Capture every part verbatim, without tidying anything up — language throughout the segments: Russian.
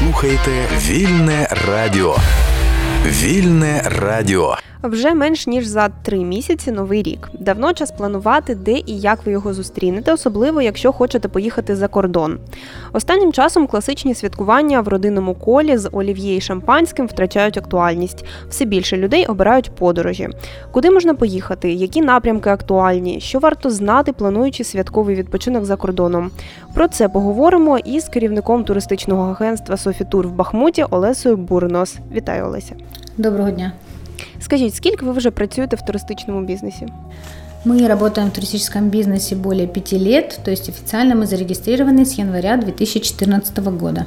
слухаєте Вільне Радіо. Вільне Радіо. Вже менш ніж за три місяці новий рік. Давно час планувати, де і як ви його зустрінете, особливо, якщо хочете поїхати за кордон. Останнім часом класичні святкування в родинному колі з олів'є і шампанським втрачають актуальність. Все більше людей обирають подорожі. Куди можна поїхати? Які напрямки актуальні? Що варто знати, плануючи святковий відпочинок за кордоном? Про це поговоримо із керівником туристичного агентства «Софітур» в Бахмуті Олесею Бурнос. Вітаю, Олеся. Доброго дня. Скажіть, скільки ви вже працюєте в туристичному бізнесі? Мы работаем в туристическом бизнесе более пяти лет, то есть официально мы зарегистрированы с января две тысячи четырнадцатого года.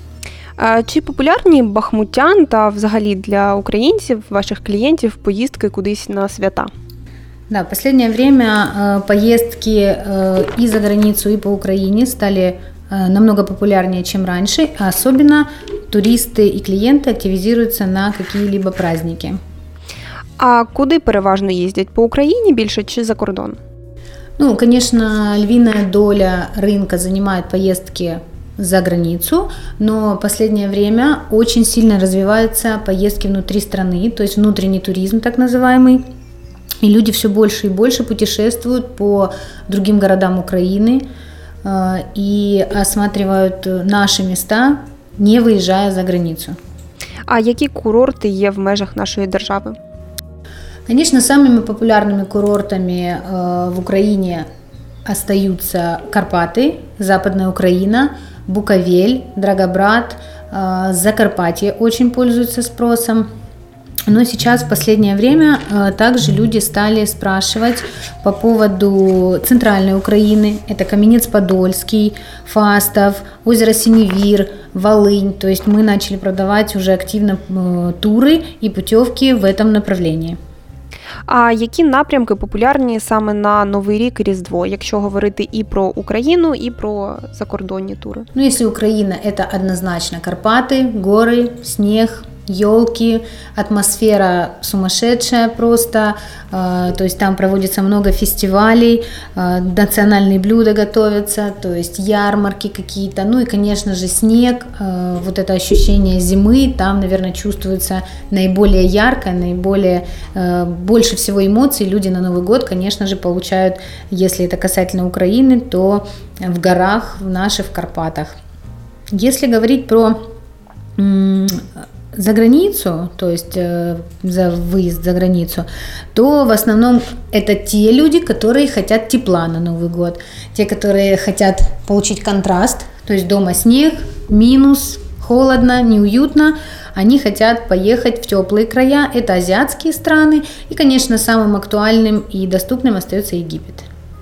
А чи популярні бахмутян та взагалі для українців, ваших клієнтів, поїздки кудись на свята? Да, в последнее время э, поездки э, и за границу, и по Украине стали э, намного популярнее, чем раньше, а особенно туристы и клиенты активизируются на какие-либо праздники. А куди переважно їздять? По Україні більше чи за кордон? Ну, конечно, львиная доля рынка занимает поездки за границу, но в последнее время очень сильно развиваются поездки внутри страны, то есть внутренний туризм так называемый. И люди все больше и больше путешествуют по другим городам Украины э, и осматривают наши места, не выезжая за границу. А які курорти є в межах нашої держави? Конечно, самыми популярными курортами э, в Украине остаются Карпаты, Западная Украина, Буковель, Драгобрат, э, Закарпатье очень пользуются спросом. Но сейчас в последнее время э, также люди стали спрашивать по поводу центральной Украины. Это Каменец-Подольский, Фастов, озеро Синевир, Волынь. То есть мы начали продавать уже активно э, туры и путевки в этом направлении. А які напрямки популярні саме на Новий рік і Різдво, якщо говорити і про Україну, і про закордонні тури? Ну, если Украина, это однозначно Карпаты, горы, снег, елки, атмосфера сумасшедшая просто, э, то есть там проводится много фестивалей, э, национальные блюда готовятся, то есть ярмарки какие-то, ну и, конечно же, снег, э, вот это ощущение зимы, там, наверное, чувствуется наиболее ярко, наиболее, э, больше всего эмоций люди на Новый год, конечно же, получают, если это касательно Украины, то в горах, в наших Карпатах. Если говорить про м- за границу, то есть э, за выезд за границу, то в основном это те люди, которые хотят тепла на Новый год, те, которые хотят получить контраст, то есть дома снег, минус, холодно, неуютно, они хотят поехать в теплые края, это азиатские страны, и, конечно, самым актуальным и доступным остается Египет.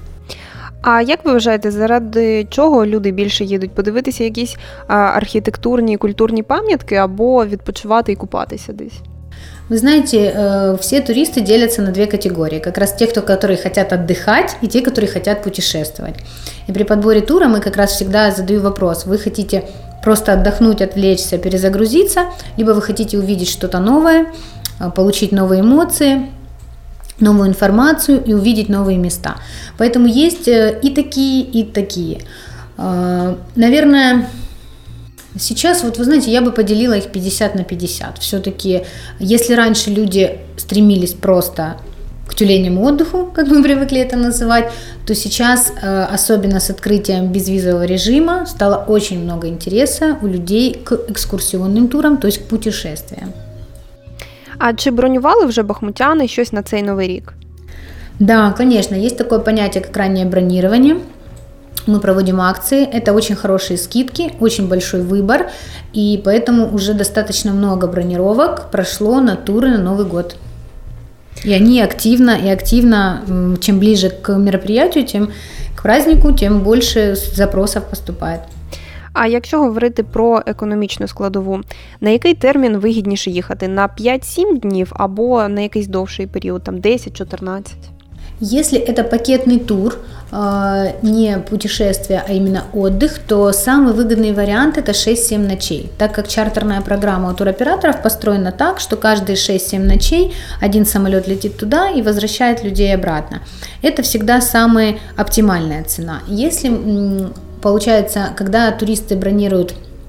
А як ви вважаєте, заради чого люди більше їдуть? Подивитися якісь а, архітектурні, культурні пам'ятки або відпочивати і купатися десь? Вы знаете, все туристы делятся на две категории. Как раз те, кто, которые хотят отдыхать, и те, которые хотят путешествовать. И при подборе тура мы как раз всегда задаю вопрос. Вы хотите просто отдохнуть, отвлечься, перезагрузиться, либо вы хотите увидеть что-то новое, получить новые эмоции, новую информацию и увидеть новые места. Поэтому есть и такие, и такие. Наверное, сейчас, вот вы знаете, я бы поделила их пятьдесят на пятьдесят. Все-таки, если раньше люди стремились просто к тюленям отдыху, как мы привыкли это называть, то сейчас, особенно с открытием безвизового режима, стало очень много интереса у людей к экскурсионным турам, то есть к путешествиям. А чи бронювали вже бахмутяни щось на цей Новий рік? Да, конечно, есть такое понятие, как раннее бронирование. Мы проводим акции, это очень хорошие скидки, очень большой выбор, и поэтому уже достаточно много бронировок прошло на туры на Новый год. И они активно, и активно, чем ближе к мероприятию, тем к празднику, тем больше запросов поступает. А якщо говорити про економічну складову, на який термін вигідніше їхати? На п'ять-сім днів або на якийсь довший період, там десять-чотирнадцять? Если это пакетный тур, не путешествие, а именно отдых, то самый выгодный вариант – это шесть-семь ночей, так как чартерная программа у туроператоров построена так, что каждые шесть-семь ночей один самолет летит туда и возвращает людей обратно. Это всегда самая оптимальная цена. Если, получается, когда туристы бронируют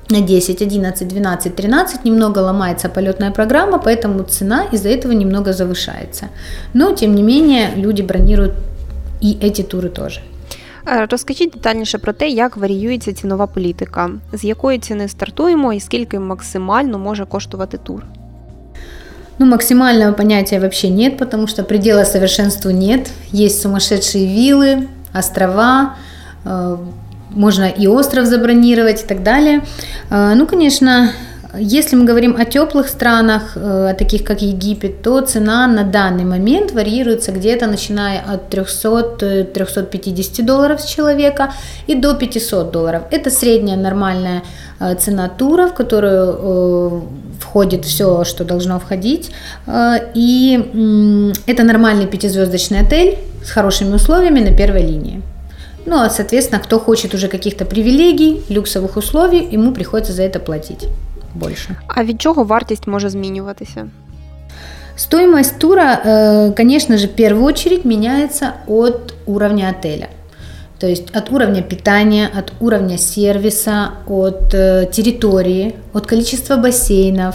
на десять, одиннадцать, двенадцать, тринадцать немного ломается полетная программа, поэтому цена из-за этого немного завышается. Но, тем не менее, люди бронируют і эти тури теж. Розкажіть детальніше про те, як варіюється цінова політика. З якої ціни стартуємо і скільки максимально може коштувати тур? Ну, максимального понятия вообще нет, потому что предела совершенству нет. Есть сумасшедшие виллы, острова, можно и остров забронировать и так далее. Ну, конечно, если мы говорим о теплых странах, о таких как Египет, то цена на данный момент варьируется где-то начиная от триста - триста пятьдесят долларов с человека и до пятьсот долларов. Это средняя нормальная цена тура, в которую входит все, что должно входить. И это нормальный пятизвездочный отель с хорошими условиями на первой линии. Ну, а, соответственно, кто хочет уже каких-то привилегий, люксовых условий, ему приходится за это платить больше. А від чого вартість може змінюватися? Стоимость тура, конечно же, в первую очередь меняется от уровня отеля. То есть от уровня питания, от уровня сервиса, от территории, от количества бассейнов,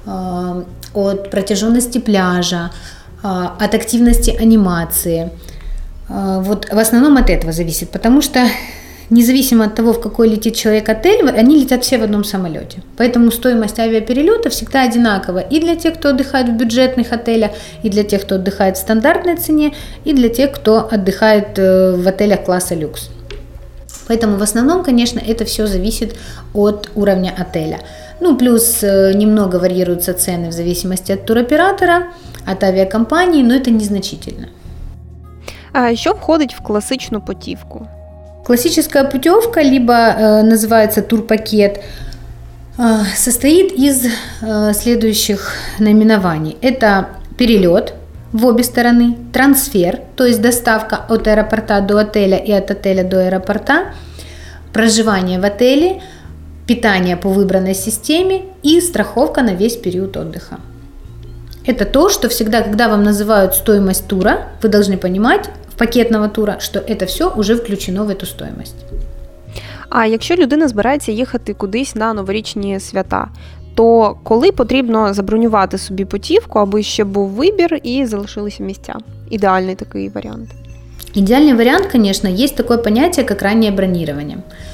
от протяженности пляжа, от активности анимации. Вот в основном от этого зависит, потому что независимо от того, в какой летит человек отель, они летят все в одном самолете. Поэтому стоимость авиаперелета всегда одинакова и для тех, кто отдыхает в бюджетных отелях, и для тех, кто отдыхает в стандартной цене, и для тех, кто отдыхает в отелях класса люкс. Поэтому в основном, конечно, это все зависит от уровня отеля. Ну, плюс немного варьируются цены в зависимости от туроператора, от авиакомпании, но это незначительно. А що входить в класичну путівку? Классическая путевка, либо э, называется турпакет, э, состоит из э, следующих наименований. Это перелет в обе стороны, трансфер, то есть доставка от аэропорта до отеля и от отеля до аэропорта, проживание в отеле, питание по выбранной системе и страховка на весь период отдыха. Это то, что всегда, когда вам называют стоимость тура, вы должны понимать, пакетного тура, що це все вже включено в цю стоимость. А якщо людина збирається їхати кудись на новорічні свята, то коли потрібно забронювати собі путівку, аби ще був вибір і залишилися місця? Ідеальний такий варіант. Идеальный вариант, конечно, есть такое понятие, как раннее бронирование.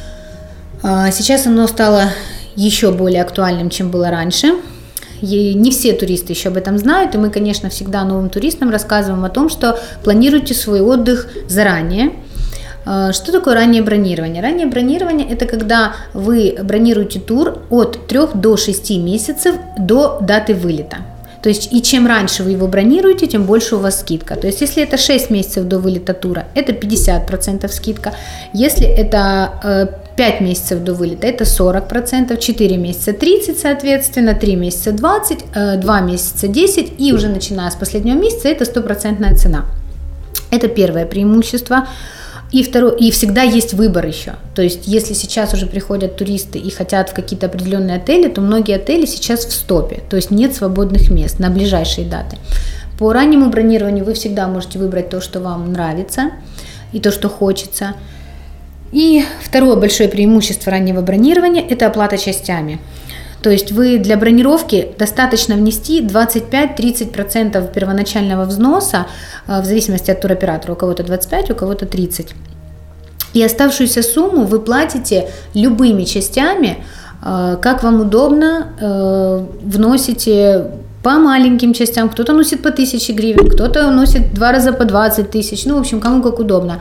Сейчас оно стало еще более актуальным, чем было раньше. И не все туристы еще об этом знают, и мы, конечно, всегда новым туристам рассказываем о том, что планируйте свой отдых заранее. Что такое раннее бронирование? Раннее бронирование – это когда вы бронируете тур от трёх до шести месяцев до даты вылета. То есть и чем раньше вы его бронируете, тем больше у вас скидка. То есть если это шесть месяцев до вылета тура, это пятьдесят процентов скидка. Если это э, пять месяцев до вылета, это сорок процентов, четыре месяца тридцать процентов, соответственно, три месяца двадцать процентов, два месяца десять процентов, и уже начиная с последнего месяца это стопроцентная цена. Это первое преимущество. И второе, и всегда есть выбор еще. То есть, если сейчас уже приходят туристы и хотят в какие-то определенные отели, то многие отели сейчас в стопе, то есть нет свободных мест на ближайшие даты. По раннему бронированию вы всегда можете выбрать то, что вам нравится, и то, что хочется. И второе большое преимущество раннего бронирования – это оплата частями. То есть вы для бронировки достаточно внести двадцать пять - тридцать процентов первоначального взноса, в зависимости от туроператора, у кого-то двадцать пять, у кого-то тридцать. И оставшуюся сумму вы платите любыми частями, как вам удобно, вносите по маленьким частям, кто-то носит по тысяче гривен, кто-то носит два раза по двадцать тысяч, ну, в общем, кому как удобно.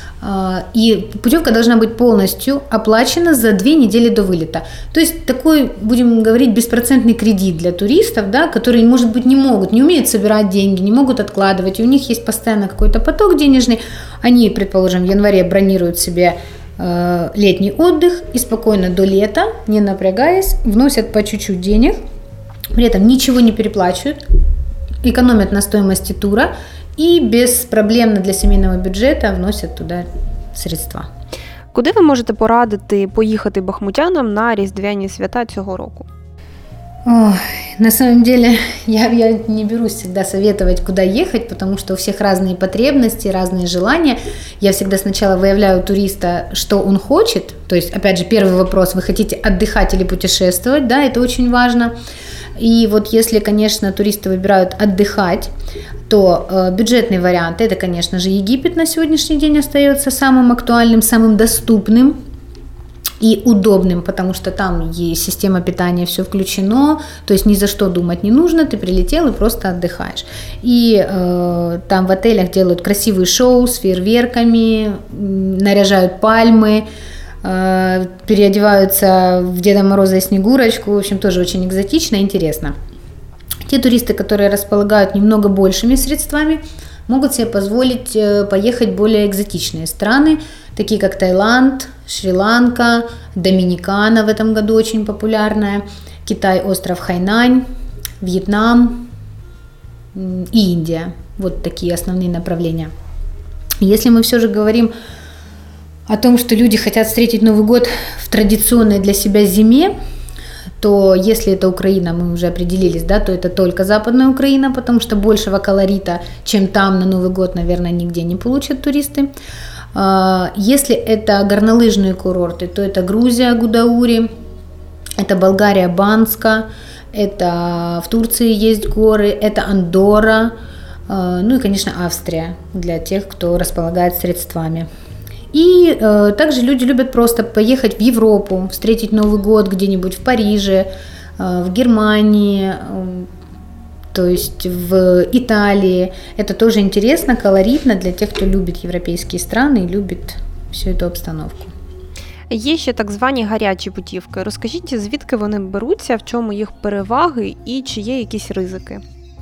И путевка должна быть полностью оплачена за две недели до вылета. То есть такой, будем говорить, беспроцентный кредит для туристов, да, которые, может быть, не могут, не умеют собирать деньги, не могут откладывать, и у них есть постоянно какой-то поток денежный. Они, предположим, в январе бронируют себе э, летний отдых и спокойно до лета, не напрягаясь, вносят по чуть-чуть денег, при этом ничего не переплачивают, экономят на стоимости тура, і безпроблемно для сімейного бюджету вносять туди средства. Куди ви можете порадити поїхати бахмутянам на різдвяні свята цього року? Ой, на самом деле я, я не берусь всегда советовать, куда ехать, потому что у всех разные потребности, разные желания. Я всегда сначала выявляю у туриста, что он хочет. То есть, опять же, первый вопрос: вы хотите отдыхать или путешествовать? Да, это очень важно. И вот если, конечно, туристы выбирают отдыхать, то э, бюджетный вариант – это, конечно же, Египет на сегодняшний день остается самым актуальным, самым доступным и удобным, потому что там есть система питания, все включено, то есть ни за что думать не нужно, ты прилетел и просто отдыхаешь. И э, там в отелях делают красивые шоу с фейерверками, наряжают пальмы, э, переодеваются в Деда Мороза и Снегурочку, в общем, тоже очень экзотично и интересно. Те туристы, которые располагают немного большими средствами, могут себе позволить поехать в более экзотичные страны, такие как Таиланд, Шри-Ланка, Доминикана в этом году очень популярная, Китай, остров Хайнань, Вьетнам и Индия. Вот такие основные направления. Если мы все же говорим о том, что люди хотят встретить Новый год в традиционной для себя зиме, то если это Украина, мы уже определились, да, то это только Западная Украина, потому что большего колорита, чем там на Новый год, наверное, нигде не получат туристы. Если это горнолыжные курорты, то это Грузия, Гудаури, это Болгария, Банска, это в Турции есть горы, это Андорра, ну и, конечно, Австрия для тех, кто располагает средствами. И э, также люди любят просто поехать в Европу, встретить Новый год где-нибудь в Париже, э, в Германии, э, то есть в Италии. Это тоже интересно, колоритно для тех, кто любит европейские страны и любит всю эту обстановку. Є ще так звані гарячі путівки. Розкажіть, звідки вони беруться, в чому їх переваги і чи є якісь ризики?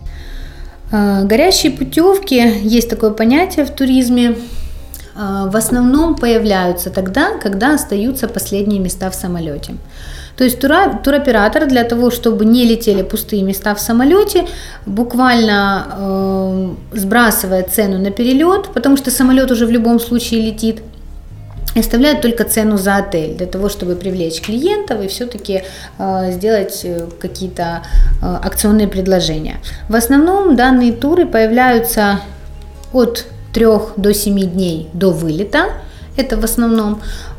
Горящие путевки, есть такое понятие в туризме, в основном появляются тогда, когда остаются последние места в самолете. То есть тура, туроператор для того, чтобы не летели пустые места в самолете, буквально э, сбрасывает цену на перелет, потому что самолет уже в любом случае летит, и оставляет только цену за отель, для того, чтобы привлечь клиентов и все-таки э, сделать какие-то э, акционные предложения. В основном данные туры появляются от трех до семи дней до вылета, это в основном,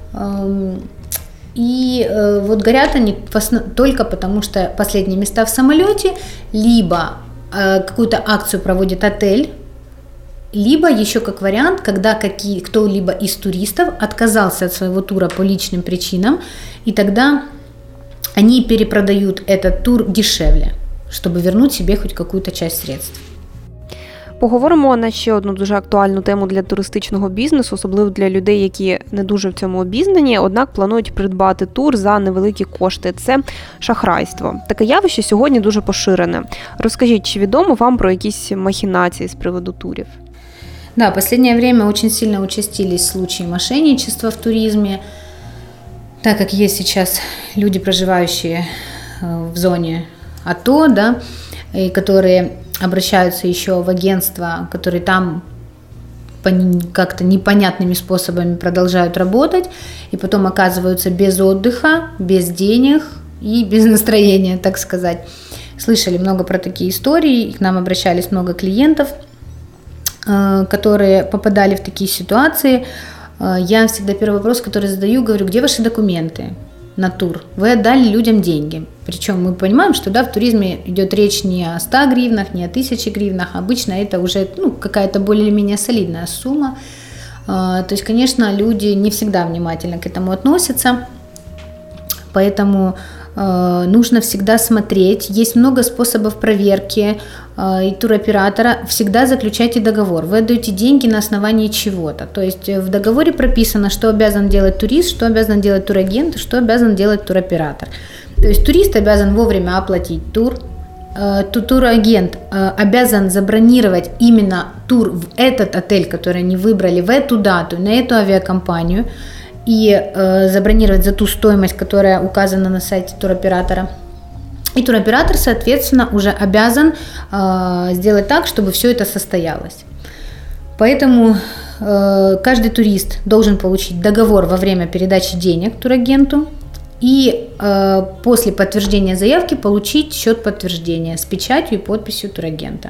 и вот горят они только потому, что последние места в самолете, либо какую-то акцию проводит отель, либо еще как вариант, когда какие, кто-либо из туристов отказался от своего тура по личным причинам, и тогда они перепродают этот тур дешевле, чтобы вернуть себе хоть какую-то часть средств. Поговоримо на ще одну дуже актуальну тему для туристичного бізнесу, особливо для людей, які не дуже в цьому обізнані, однак планують придбати тур за невеликі кошти. Це шахрайство. Таке явище сьогодні дуже поширене. Розкажіть, чи відомо вам про якісь махінації з приводу турів? Да, в последнее время очень сильно участились случаи мошенничества в туризме, так как есть сейчас люди, проживающие в зоне АТО, да, и которые обращаются еще в агентства, которые там как-то непонятными способами продолжают работать, и потом оказываются без отдыха, без денег и без настроения, так сказать. Слышали много про такие истории, к нам обращались много клиентов, которые попадали в такие ситуации. Я всегда первый вопрос, который задаю, говорю: где ваши документы на тур? Вы отдали людям деньги. Причем мы понимаем, что да, в туризме идет речь не о ста гривнах, не о тысяче гривнах, обычно это уже ну, какая-то более-менее солидная сумма. То есть, конечно, люди не всегда внимательно к этому относятся, поэтому нужно всегда смотреть. Есть много способов проверки, и туроператора всегда заключайте договор. Вы отдаете деньги на основании чего-то. То есть в договоре прописано, что обязан делать турист, что обязан делать турагент, что обязан делать туроператор. То есть турист обязан вовремя оплатить тур, турагент обязан забронировать именно тур в этот отель, который они выбрали, в эту дату, на эту авиакомпанию, и э, забронировать за ту стоимость, которая указана на сайте туроператора. И туроператор, соответственно, уже обязан э, сделать так, чтобы все это состоялось. Поэтому э, каждый турист должен получить договор во время передачи денег турагенту и э, после подтверждения заявки получить счет подтверждения с печатью і подписью турагента.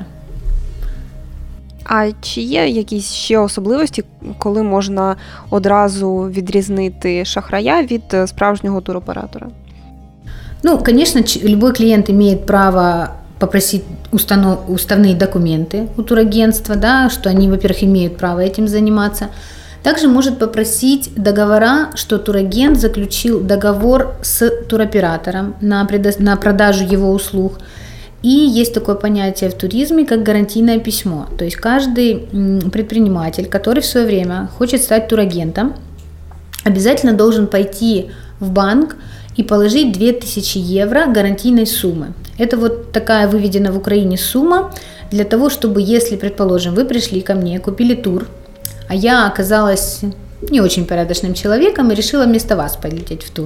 А чи є якісь ще особливості, коли можна одразу відрізнити шахрая від справжнього туроператора? Ну, конечно, любой клиент имеет право попросить установ, уставные документы у турагентства, да, что они, во-первых, имеют право этим заниматься. Также может попросить договора, что турагент заключил договор с туроператором на, предо... на продажу его услуг. И есть такое понятие в туризме, как гарантийное письмо. То есть каждый предприниматель, который в свое время хочет стать турагентом, обязательно должен пойти в банк и положить две тысячи евро гарантийной суммы. Это вот такая выведена в Украине сумма для того, чтобы, если, предположим, вы пришли ко мне, купили тур, а я оказалась не очень порядочным человеком и решила вместо вас полететь в тур,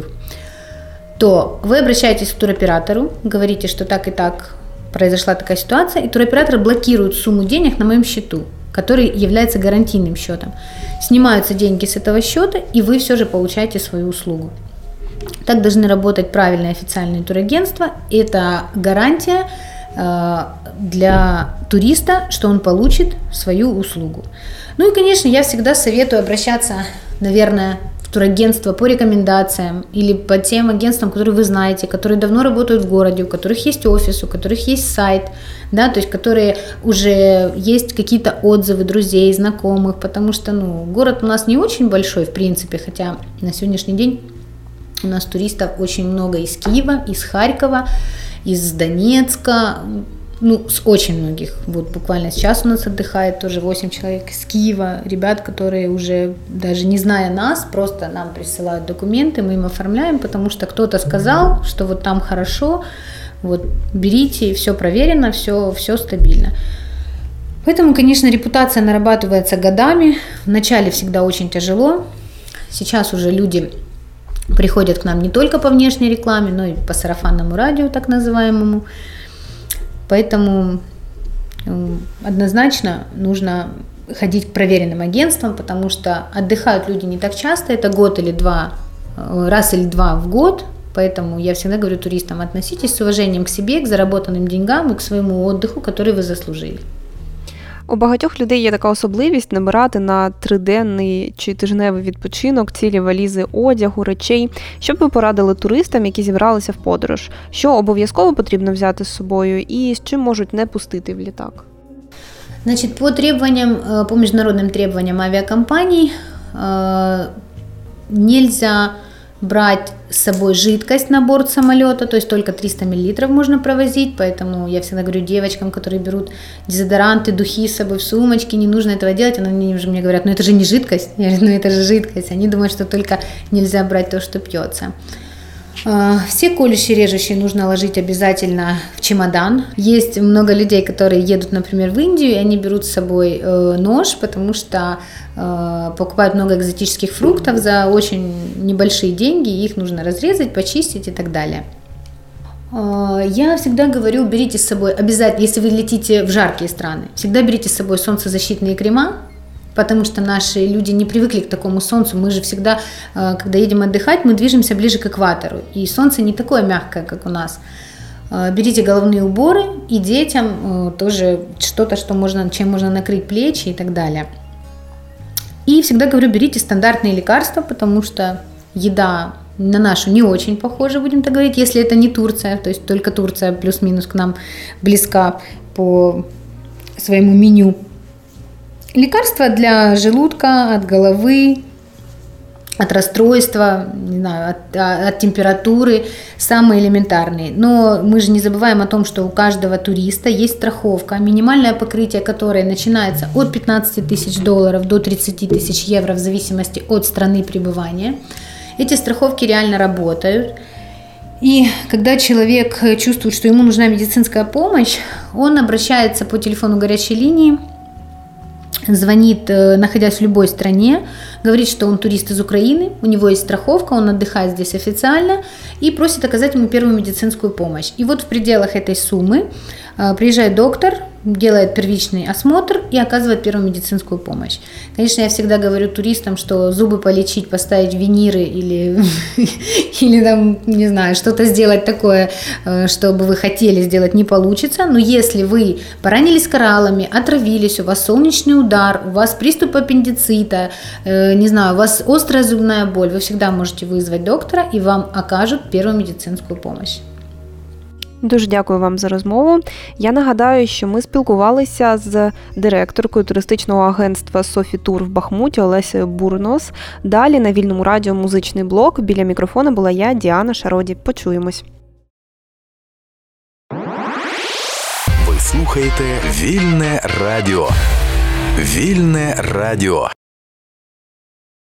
то вы обращаетесь к туроператору, говорите, что так и так произошла такая ситуация, и туроператор блокирует сумму денег на моем счету, который является гарантийным счетом. Снимаются деньги с этого счета, и вы все же получаете свою услугу. Так должны работать правильные официальные турагентства. Это гарантия э, для туриста, что он получит свою услугу. Ну и, конечно, я всегда советую обращаться, наверное, в турагентство по рекомендациям или по тем агентствам, которые вы знаете, которые давно работают в городе, у которых есть офис, у которых есть сайт, да, то есть которые уже есть какие-то отзывы друзей, знакомых, потому что, ну, город у нас не очень большой, в принципе, хотя на сегодняшний день у нас туристов очень много из Киева, из Харькова, из Донецка, ну, с очень многих. Вот буквально сейчас у нас отдыхает тоже восемь человек из Киева, ребят, которые уже даже не зная нас, просто нам присылают документы, мы им оформляем, потому что кто-то сказал, что вот там хорошо, вот берите, все проверено, все, все стабильно. Поэтому, конечно, репутация нарабатывается годами. Вначале всегда очень тяжело. Сейчас уже люди приходят к нам не только по внешней рекламе, но и по сарафанному радио, так называемому. Поэтому однозначно нужно ходить к проверенным агентствам, потому что отдыхают люди не так часто, это год или два, раз или два в год. Поэтому я всегда говорю туристам, относитесь с уважением к себе, к заработанным деньгам и к своему отдыху, который вы заслужили. У багатьох людей є така особливість набирати на триденний чи тижневий відпочинок цілі валізи одягу, речей. Що б ви порадили туристам, які зібралися в подорож? Що обов'язково потрібно взяти з собою і з чим можуть не пустити в літак? Значит, по требованиям, по международным требованиям авиакомпаний нельзя брать с собой жидкость на борт самолета, то есть только триста миллилитров можно провозить, поэтому я всегда говорю девочкам, которые берут дезодоранты, духи с собой в сумочке, не нужно этого делать, они уже мне говорят, ну это же не жидкость, я говорю, ну это же жидкость, они думают, что только нельзя брать то, что пьется. Все колющие, режущие нужно ложить обязательно в чемодан. Есть много людей, которые едут, например, в Индию, и они берут с собой нож, потому что покупают много экзотических фруктов за очень небольшие деньги, их нужно разрезать, почистить и так далее. Я всегда говорю, берите с собой обязательно, если вы летите в жаркие страны, всегда берите с собой солнцезащитные крема, потому что наши люди не привыкли к такому солнцу. Мы же всегда, когда едем отдыхать, мы движемся ближе к экватору, и солнце не такое мягкое, как у нас. Берите головные уборы, и детям тоже что-то, что можно, чем можно накрыть плечи и так далее. И всегда говорю, берите стандартные лекарства, потому что еда на нашу не очень похожа, будем так говорить, если это не Турция, то есть только Турция плюс-минус к нам близка по своему меню. Лекарства для желудка, от головы, от расстройства, не знаю, от, от температуры, самые элементарные. Но мы же не забываем о том, что у каждого туриста есть страховка, минимальное покрытие которой начинается от пятнадцати тысяч долларов до тридцати тысяч евро в зависимости от страны пребывания. Эти страховки реально работают. И когда человек чувствует, что ему нужна медицинская помощь, он обращается по телефону горячей линии, звонит, находясь в любой стране, говорит, что он турист из Украины, у него есть страховка, он отдыхает здесь официально и просит оказать ему первую медицинскую помощь. И вот в пределах этой суммы приезжает доктор, делает первичный осмотр и оказывает первую медицинскую помощь. Конечно, я всегда говорю туристам, что зубы полечить, поставить виниры или, или там, не знаю, что-то сделать такое, что бы вы хотели сделать, не получится. Но если вы поранились кораллами, отравились, у вас солнечный удар, у вас приступ аппендицита, не знаю, у вас острая зубная боль, вы всегда можете вызвать доктора, и вам окажут первую медицинскую помощь. Дуже дякую вам за розмову. Я нагадаю, що ми спілкувалися з директоркою туристичного агентства Софі Тур в Бахмуті Олесею Бурнос. Далі на Вільному радіо музичний блок. Біля мікрофона була я, Діана Шароді. Почуємось. Ви слухаєте Вільне радіо. Вільне радіо.